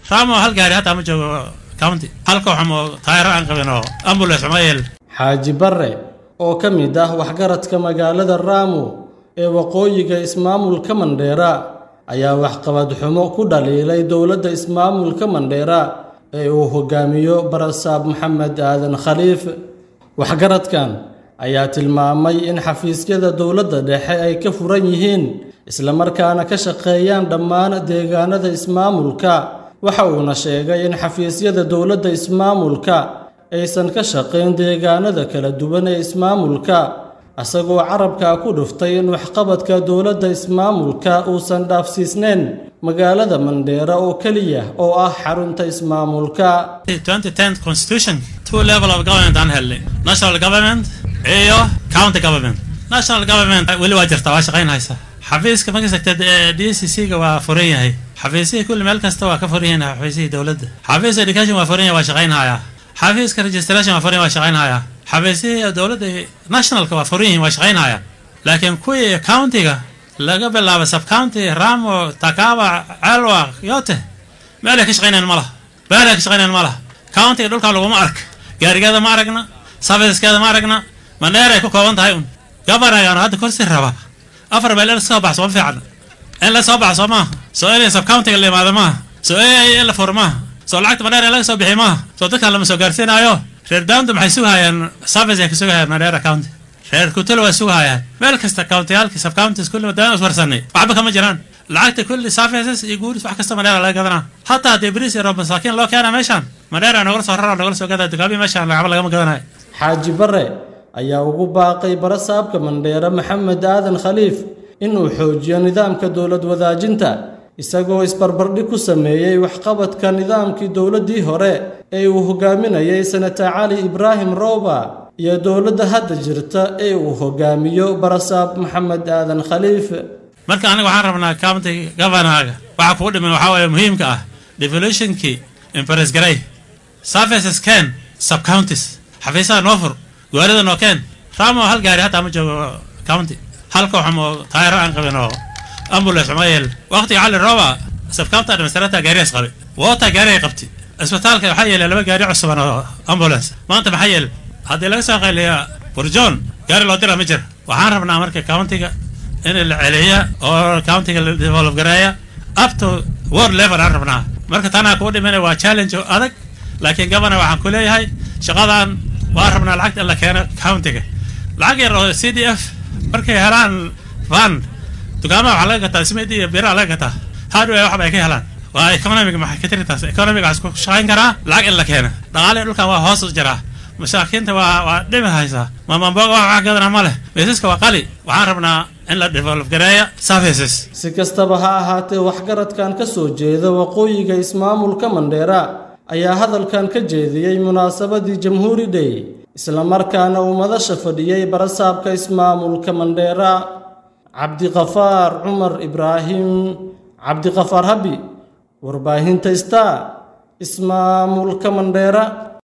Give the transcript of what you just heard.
رامو هل قاري هتا مجو كاونتي هل كوحمو طائرة أنقبينو أمبوليس عمايل حاجي بري oo ka mid ah waxgaradka magaalada Raamo ee waqooyiga ismaamulka Mandheera ayaa waxqabad xumo ku dhaliilay dawladda ismaamulka Mandheera ee uu hogaamiyo Barasaab Maxamed Aadan Khaliif waxgaradkan ayaa tilmaamay in xafiisyada dawladda dhexe ay ka furan yihiin isla markaana ka shaqeeyaan dhammaan deegaanada ismaamulka waxa uu sheegay in xafiisyada dawladda ismaamulka aysan ka shaqeyn deegaanada kala duwan ee ismaamulka asagoo carabka ku dhuftay in waxqabadka dawladda ismaamulka uusan dhaafsiisneen magaalada Mandheera oo kaliya oo ah xarunta ismaamulka 2010 constitution two level of government aan helay national government iyo county government national government wali waajirta waa shaqeyn haysa xafiiska magacayda DCC ga waa furan yahay xafiiska kulli meel kasta waa ka furan yahay xafiiska dawladda xafiiska education waa furan yahay waa shaqeyn haya حافظ كرجستراشن وفرين واشغين هايا حافظي دولة ناشنال كوافرين واشغين هايا لكن كوي كاونتيغا لا قبل لا بس كاونتي رامو تاكاوا علوا يوته بالك شغين الملا بالك شغين الملا كاونتي دول كانوا ما ارك غاري هذا ما اركنا سافيس كذا ما اركنا منير كو كونت هايون قبل يا هذا كرسي الربا افر بلا صباح صوم فعلا الا صباح صوما سؤال سب كاونتي اللي ما ما سؤال الا فورما سولعت منير لا صبحي ما صوتك لما سو غارسينايو reer daamdu maxay sugayaan service ay ka sugayaan Mandheera county reer kutalo waa sugayaan meel kasta county halka sub counties kulli wadaan warsanay waxba kama jiraan lacagta kulli services iyo guuris wax kasta Mandheera laga gadanaa hatta debris iyo masaakiin loo keenaa meeshan Mandheera nagala soo raraa nagala soo gadaa dugaabi meeshan lacag laga gadanaa Xaaji Barre ayaa ugu baaqay Barasaabka Mandheera Maxamed Aadan Khaliif inuu xoojiyo nidaamka dawlad wadaajinta isagoo isbarbardhig ku sameeyay waxqabadka nidaamkii dawladii hore ee uu hogaaminayay Senator Ali Ibrahim Roba iyo dawladda hadda jirta ee uu hogaamiyo Barasaab Maxamed Aadan Khaliif marka aniga waxaan rabnaa county governor waxa ku dhiman waxa weeye muhiimka ah devolutionki impress garay services can sub counties xafiisaha noofur goorida noo keen Raamo hal gaari hata ma joogo county halka waxmo taayiro aan qabino أمبوليس عمايل وقت على الرابع سبكامتا المسألة جاريس قبي وقتها جاري قبتي اسبتالك محيل لما جاري عصبنا أمبوليس ما أنت محيل هذا ليس قال لي برجون جاري لوديرا مجر وعارفنا أمريكا كاونتيجا إن العليا أو كاونتيجا ديفولف جرايا up to world level عارفنا مركز أنا أقول مني وتشالنج أذك لكن قبل وعن كل هاي شغلان وعارفنا العقد إلا كان كاونتيجا العقد CDF مركز هلان فان تقاموا على قطع سميدي بير على قطع هذا واحد بيجي هلان وإيكونوميك ما حكيتني تاس إيكونوميك عسكو شاين كرا لكن إلا كهنا دعالي لو كان وهاص جرا مساكين توا ودم هايسا ما بقى واحد قدر عمله بيسك وقالي وعرفنا إن لا ديفلوب جرايا سافيسس سكستبها هاتي وحجرت كان كسو جيدا وقوي إسمامulka Mandheera ayaa hadalkan ka jeediyay munaasabadii Jamhuuri Day isla markaana uu madasha fadhiyay Barasaabka ismaamulka Mandheera عبد غفار عمر إبراهيم عبد غفار هبي ورباهين تستا اسمه ملك Mandheera.